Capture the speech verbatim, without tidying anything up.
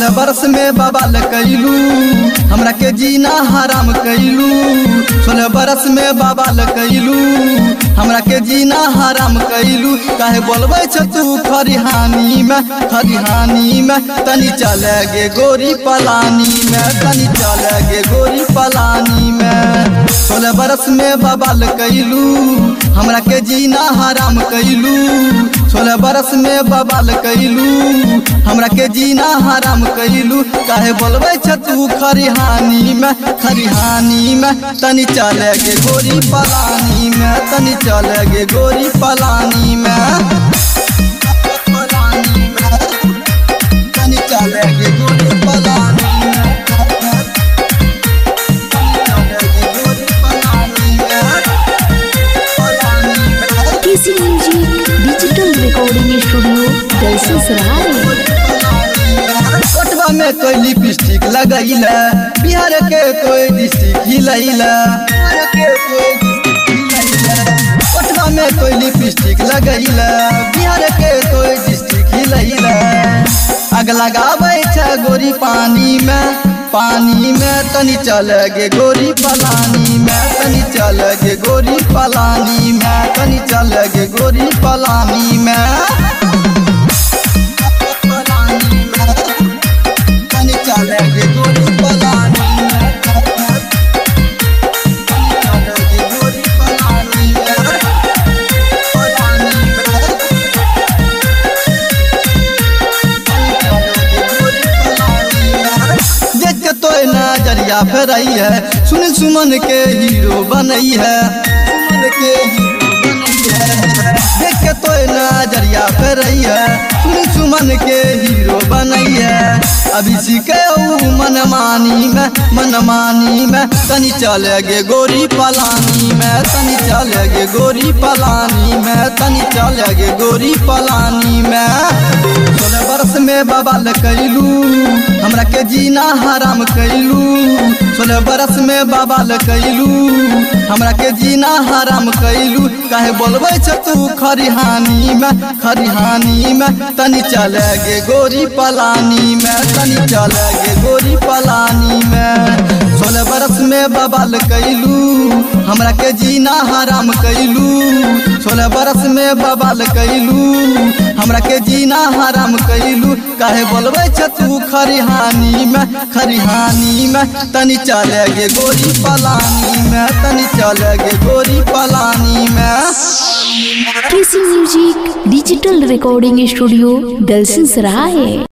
सोलह बरस में बवाल कैलू हमरा के जीना हराम कैलू। सोलह बरस में बवाल कैलू हमरा के जीना हराम कैलू। काहे बोलबे छ तू खरिहानी में खरिहानी में तनी चले गे गोरी पलानी में तनी चले गे गोरी पलानी में। सोलह बरस में बवाल कैलू हमरा के जीना हराम कैलू। सोलह बरस में बवाल कैलू हमरा के जीना हराम कैलू। काहे बोलबे छ तू खरिहानी में खरिहानी में तनी चले गे गोरी पलानी में तनी चले गे गोरी पलानी में पलानी में तनी चले गे गोरी पलानी में KC music digital recording studio Dalsinghsarai. कोटवा में कोई लिपस्टिक लगैला बिहार के कोई डिस्ट्रिक्ट हिलैला। कोटवा में कोई लिपस्टिक लगैला बिहार के कोई डिस्ट्रिक्ट हिलैला। आग लगाबै छ गोरी पानी में पानी में तनी चले गे गोरी पलानी में तनी चले गे गोरी पलानी में तनी चले गे गोरी पलानी में नजरिया फेरई है सुन सुमन के हीरो बनई है सुमन के हीरो बनई है। देख के तो नजरिया फेरई है सुन सुमन के हीरो बनई है। अभी सीखे मनमानी में मनमानी में तनी चले गे गोरी पलानी में तनी चले गे गोरी पलानी में तनी चले गे गोरी पलानी में। सोलह बरस में बवाल कैलू हमरा के जीना हराम कैलू। सोलह बरस में बवाल कैलू हमरा के जीना हराम कैलू। काहे बोलबे छ तू खरिहानी में खरिहानी में तनी चले गे गोरी पलानी में तनी चले गे गोरी पलानी में। सोलह बरस में बवाल कैलू हमरा के जीना हराम कैलू। सोलह बरस में बवाल कैलू हमरा के जीना हराम कैलू। काहे बोलबे छ तू खरिहानी में खरिहानी में तनी चले गे गोरी पलानी में तनी चले गे गोरी पलानी में। KC music digital recording studio Dalsinghsarai.